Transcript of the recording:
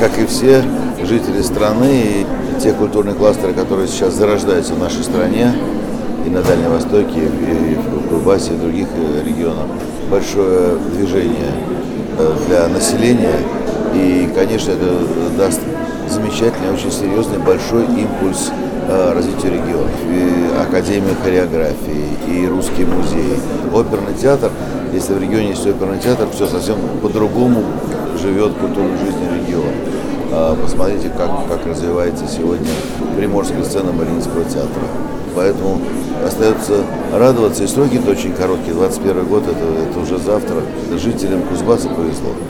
как и все жители страны, и те культурные кластеры, которые сейчас зарождаются в нашей стране, и на Дальнем Востоке, и в Кубасе, и в других регионах, большое движение для населения. И, конечно, это даст замечательный, очень серьезный, большой импульс развитию регионов. И Академия хореографии, и Русский музей, оперный театр. Если в регионе есть оперный театр, все совсем по-другому живет культурной жизнью региона. Посмотрите, как развивается сегодня приморская сцена Мариинского театра. Поэтому остается радоваться. И сроки-то очень короткие. 21 год это уже завтра. Жителям Кузбасса повезло.